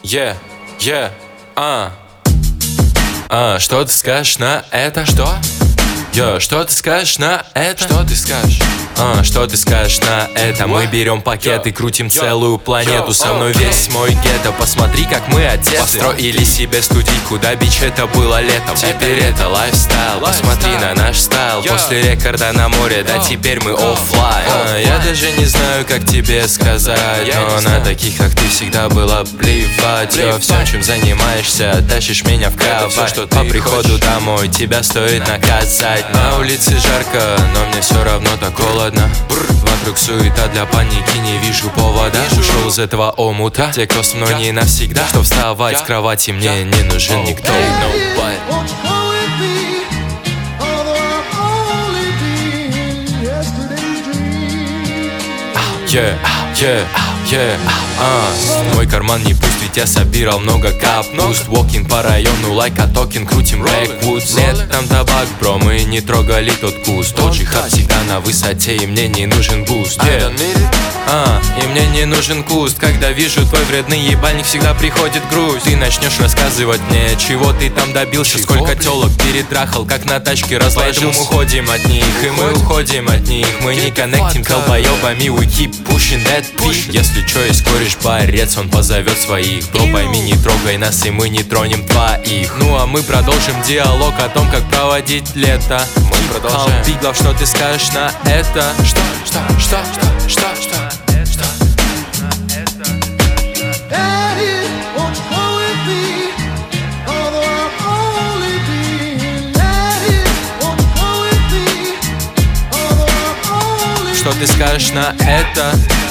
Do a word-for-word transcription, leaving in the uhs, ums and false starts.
е, е, а А, что ты скажешь на это? Что? Йо, что ты скажешь на это? Что ты скажешь? А, что ты скажешь на это? Мы берем пакет и крутим целую планету. Со мной весь мой гетто. Посмотри, как мы одеты. Построили себе студийку, да, бич, это было летом. Теперь это лайфстайл. Посмотри на наш стайл. После рекорда на море, да, теперь мы оффлайн. А, я даже не знаю, как тебе сказать, но на таких, как ты, всегда было плевать. Йо, всем, чем занимаешься, тащишь меня в кровать. По приходу домой тебя стоит наказать. На улице жарко, но мне все равно так холодно. Вокруг суета, для паники не вижу повода. Ушел из этого омута, те, кто со мной не навсегда. Что вставать с кровати мне не нужен никто. Yeah, yeah, yeah, uh. Мой карман не пуст, ведь я собирал много капуст. Walking по району, like a talking, крутим backwoods. Нет, там табак, бро, мы не трогали тот куст. Тот же хат всегда на высоте, и мне не нужен буст. Yeah. А, и мне не нужен куст. Когда вижу твой вредный ебальник, всегда приходит грусть. Ты начнешь рассказывать мне, чего ты там добился. Сколько телок перетрахал, как на тачке разложился. Мы уходим от них, и мы уходим от них. Мы не коннектим долбоебами, we keep pushing that beat. Если чё, есть кореш борец, он позовет своих. Бро, пойми, не трогай нас, и мы не тронем твоих. Ну а мы продолжим диалог о том, как проводить лето. Мы продолжаем. Биглов, что ты скажешь на это? Что, что, что, что, что, что? Что ты скажешь на это?